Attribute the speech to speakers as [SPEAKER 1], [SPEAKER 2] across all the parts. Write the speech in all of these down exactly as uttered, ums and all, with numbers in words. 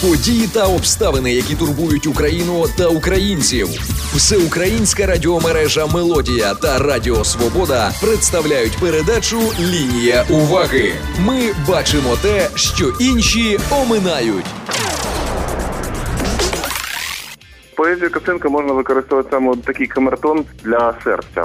[SPEAKER 1] Події та обставини, які турбують Україну та українців. Всеукраїнська радіомережа «Мелодія» та Радіо Свобода представляють передачу «Лінія уваги». Ми бачимо те, що інші оминають.
[SPEAKER 2] Поезію Костенка можна використовувати саме такий камертон для серця.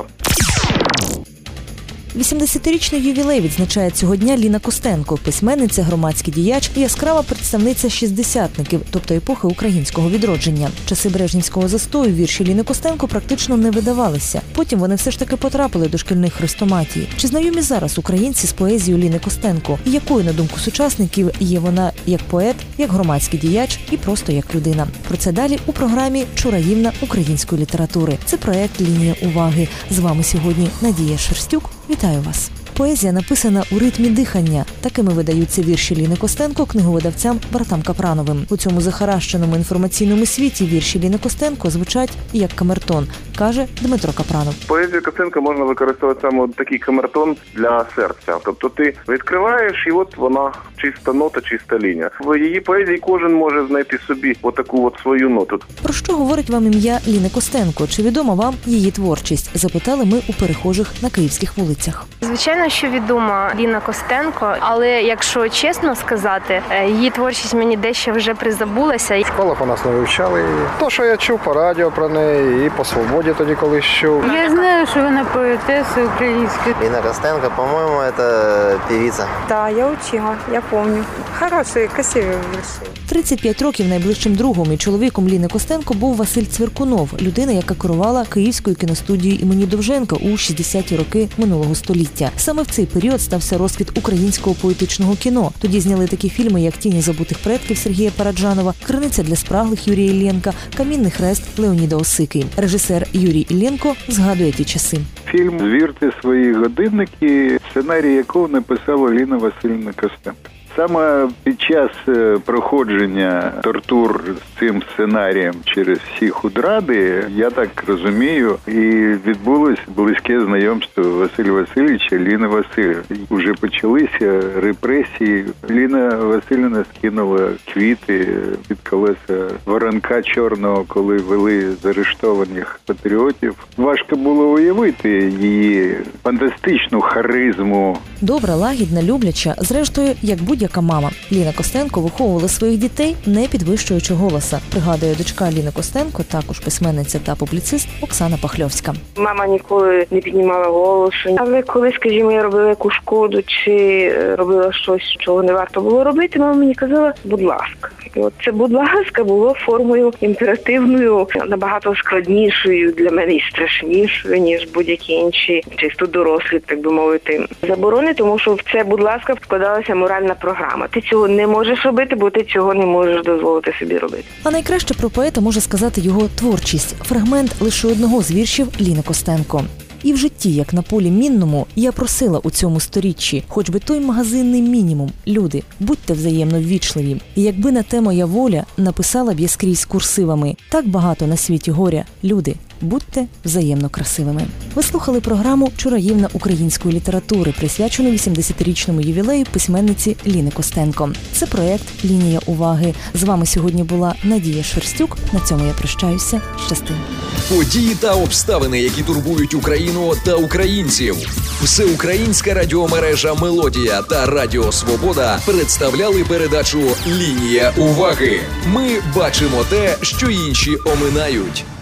[SPEAKER 3] вісімдесятирічний ювілей відзначає цього дня Ліна Костенко, письменниця, громадський діяч і яскрава представниця шістдесятників, тобто епохи українського відродження. Часи брежнівського застою вірші Ліни Костенко практично не видавалися. Потім вони все ж таки потрапили до шкільних хрестоматій. Чи знайомі зараз українці з поезією Ліни Костенко? І якою, на думку сучасників, є вона як поет, як громадський діяч і просто як людина? Про це далі у програмі «Чураївна української літератури». Це проект «Лінія уваги». З вами сьогодні Надія Шерстюк. Вітаю вас! Поезія написана у ритмі дихання. Такими видаються вірші Ліни Костенко книговидавцям братам Капрановим. У цьому захаращеному інформаційному світі вірші Ліни Костенко звучать як камертон, каже Дмитро Капранов.
[SPEAKER 2] Поезію Костенка можна використовувати саме такий камертон для серця. Тобто ти відкриваєш, і от вона чиста нота, чиста лінія. В її поезії кожен може знайти собі отаку от свою ноту.
[SPEAKER 3] Про що говорить вам ім'я Ліни Костенко? Чи відома вам її творчість? Запитали ми у перехожих на київських вулицях.
[SPEAKER 4] Звичайно, що відома Ліна Костенко, але якщо чесно сказати, її творчість мені дещо вже призабулася.
[SPEAKER 5] В школах у нас не вивчали її. То, що я чув по радіо про неї, і по «Свободі» тоді колись чув.
[SPEAKER 6] Я знаю, що вона поетеса українська.
[SPEAKER 7] Ліна Костенко, по-моєму, це певиця.
[SPEAKER 6] Так, я учила, я пам'ятаю. Хороші, красиві вірші.
[SPEAKER 3] тридцять п'ять років найближчим другом і чоловіком Ліни Костенко був Василь Цвіркунов, людина, яка керувала Київською кіностудією імені Довженка у шістдесяті роки минулого століття. Саме в цей період стався розквіт українського поетичного кіно. Тоді зняли такі фільми, як «Тіні забутих предків» Сергія Параджанова, «Криниця для спраглих» Юрія Іллєнка, «Камінний хрест» Леоніда Осики. Режисер Юрій Іллєнко згадує ті часи.
[SPEAKER 8] Фільм «Звірте свої годинники», сценарій якого написала Ліна Васильівна Костенко. Саме під час проходження тортур з цим сценарієм через всі худради, я так розумію, і відбулось близьке знайомство Василя Васильовича і Ліни Васильівни. Уже почалися репресії. Ліна Васильівна скинула квіти під колеса воронка чорного, коли вели заарештованих патріотів. Важко було уявити її фантастичну харизму.
[SPEAKER 3] Добра, лагідна, любляча, зрештою, як будь-яка мама. Ліна Костенко виховувала своїх дітей, не підвищуючи голоса, пригадує дочка Ліни Костенко, також письменниця та публіцист Оксана Пахльовська.
[SPEAKER 9] Мама ніколи не піднімала голосу, але коли, скажімо, я робила яку шкоду чи робила щось, чого не варто було робити, мама мені казала, будь ласка. І от це «будь ласка» було формою імперативною, набагато складнішою для мене і страшнішою, ніж будь-які інші, чисто дорослі, так би мовити, заборони, тому що в це «будь ласка» вкладалася моральна програма. Ти цього не можеш робити, бо ти цього не можеш дозволити собі робити.
[SPEAKER 3] А найкраще про поета може сказати його творчість. Фрагмент лише одного з віршів Ліни Костенко. І в житті, як на полі мінному, я просила у цьому сторіччі, хоч би той магазинний мінімум. Люди, будьте взаємно ввічливі. І якби на те моя воля, написала б я скрізь курсивами. Так багато на світі горя. Люди, будьте взаємно красивими. Ви слухали програму «Чураївна української літератури», присвячену вісімдесятирічному ювілею письменниці Ліни Костенко. Це проект «Лінія уваги». З вами сьогодні була Надія Шерстюк. На цьому я прощаюся. Щасти.
[SPEAKER 1] Події та обставини, які турбують Україну та українців. Всеукраїнська радіомережа «Мелодія» та Радіо Свобода представляли передачу «Лінія уваги». Ми бачимо те, що інші оминають.